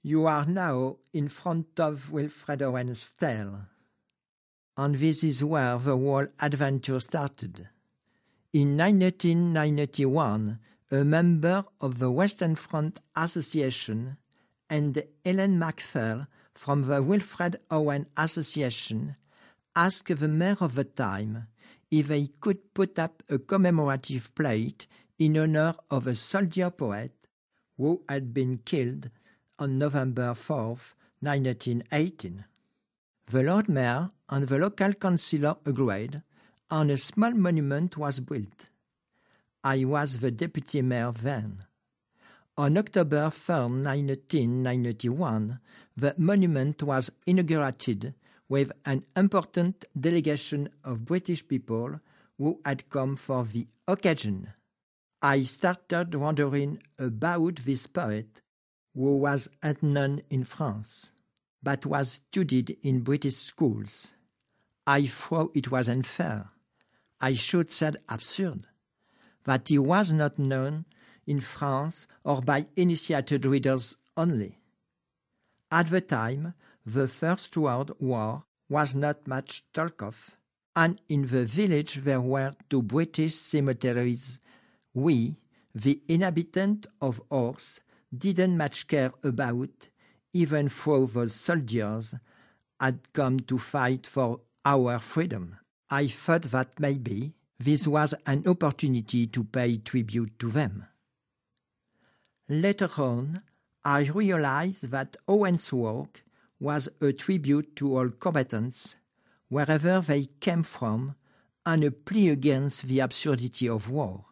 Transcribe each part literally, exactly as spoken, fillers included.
You are now in front of Wilfred Owen's tale, and this is where the whole adventure started. In nineteen ninety-one, a member of the Western Front Association and Ellen MacPhail from the Wilfred Owen Association asked the mayor of the time if they could put up a commemorative plate in honor of a soldier poet who had been killed on November fourth, nineteen eighteen. The Lord Mayor and the local councillor agreed, and a small monument was built. I was the deputy mayor then. On October third, nineteen ninety-one, the monument was inaugurated with an important delegation of British people who had come for the occasion. I started wondering about this poet who was unknown in France, but was studied in British schools. I thought it was unfair, I should say absurd, that he was not known in France or by initiated readers only. At the time, the First World War was not much talked of, and in the village there were two British cemeteries we, the inhabitants of Horse, didn't much care about, even though the soldiers had come to fight for our freedom. I thought that maybe this was an opportunity to pay tribute to them. Later on, I realized that Owen's work was a tribute to all combatants, wherever they came from, and a plea against the absurdity of war.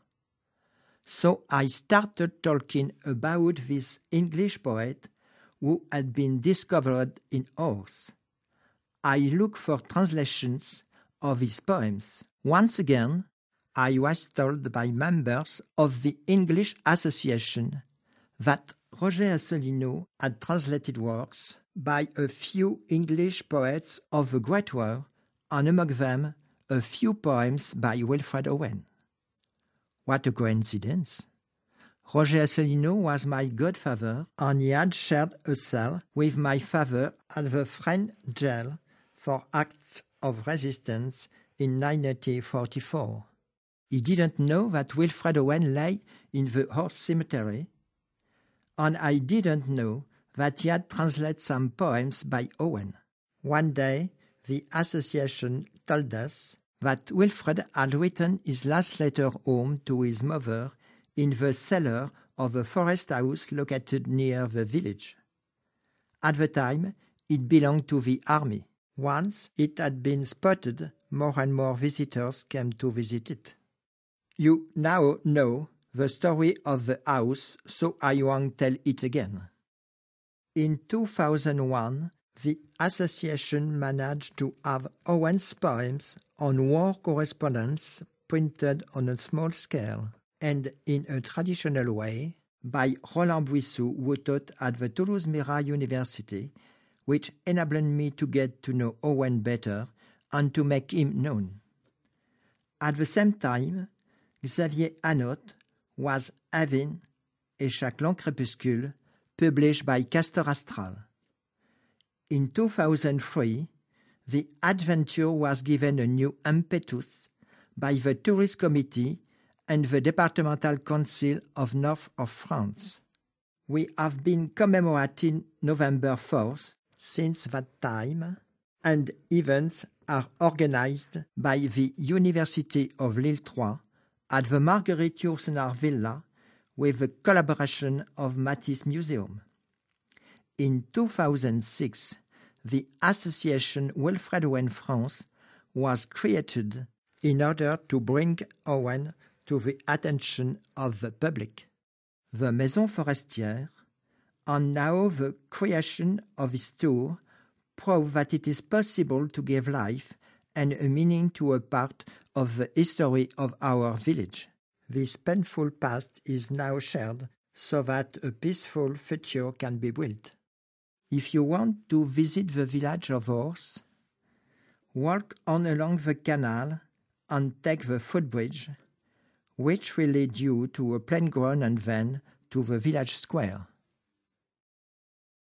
So I started talking about this English poet who had been discovered in Horse. I looked for translations of his poems. Once again, I was told by members of the English Association that Roger Asselineau had translated works by a few English poets of the Great War, and among them a few poems by Wilfred Owen. What a coincidence! Roger Asselineau was my godfather, and he had shared a cell with my father at the French jail for acts of resistance in nineteen forty-four. He didn't know that Wilfred Owen lay in the Horse Cemetery, and I didn't know that he had translated some poems by Owen. One day, the association told us that Wilfred had written his last letter home to his mother in the cellar of a forest house located near the village. At the time, it belonged to the army. Once it had been spotted, more and more visitors came to visit it. You now know the story of the house, so I won't tell it again. In two thousand one, the association managed to have Owen's poems on war correspondence printed on a small scale and in a traditional way by Roland Buissou, who taught at the Toulouse-Mirail University, which enabled me to get to know Owen better and to make him known. At the same time, Xavier Anot was having Échaque long crépuscule, published by Castor Astral. In two thousand three, the adventure was given a new impetus by the Tourist Committee and the Departmental Council of North of France. We have been commemorating November fourth since that time, and events are organized by the University of Lille three at the Marguerite Yourcenar Villa with the collaboration of Matisse Museum. In two thousand six, the association Wilfred Owen France was created in order to bring Owen to the attention of the public. The Maison Forestière, and now the creation of his tour, prove that it is possible to give life and a meaning to a part of the history of our village. This painful past is now shared so that a peaceful future can be built. If you want to visit the village of Horse, walk on along the canal and take the footbridge, which will lead you to a plain ground and then to the village square.